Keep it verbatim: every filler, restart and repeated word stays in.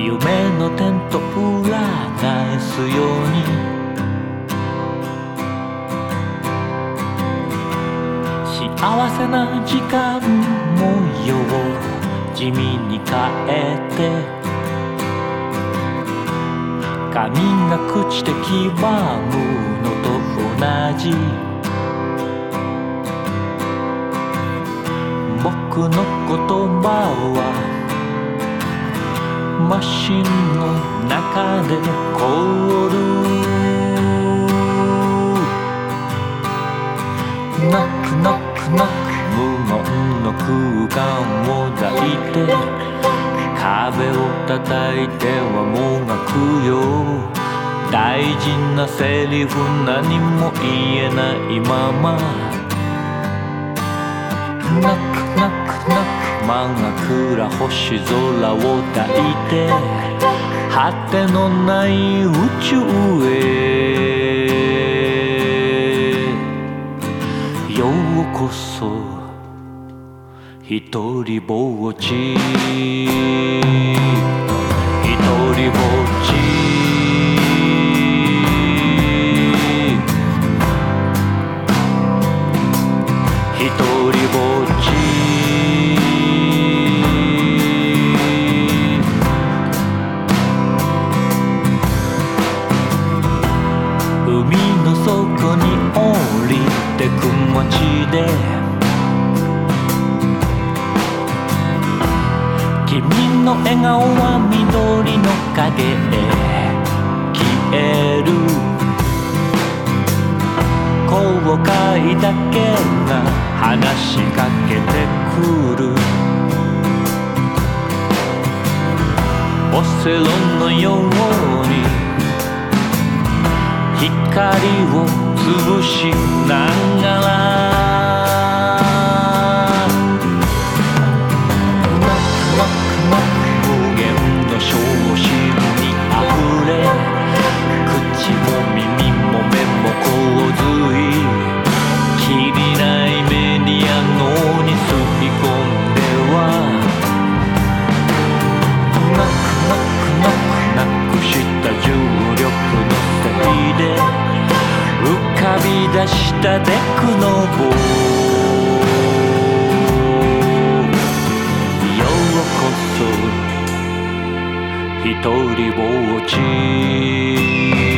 夢の点と裏返すように幸せな時間模様を地味に変えて髪が朽ちて黄ばむのと同じ僕の言葉はマシンの中で凍るノックノックノック無言の空間を抱いて壁を叩いてはもがくよ大事なセリフ何も言えないままノックノックノック真っ暗星空を抱いて果てのない宇宙へようこそ一人ぼっち一人ぼっち一人ぼっち海の底に降りてく街で君の笑顔は緑の影へ消える後悔だけが話しかけてくるオセロのように光を潰しながら無限の小心にあふれ口も耳も目も洪水きりないメディア脳に吸い込んではノックノックノックなくした重力のせいで浮かび出したデクノボようこそ一人ぼっち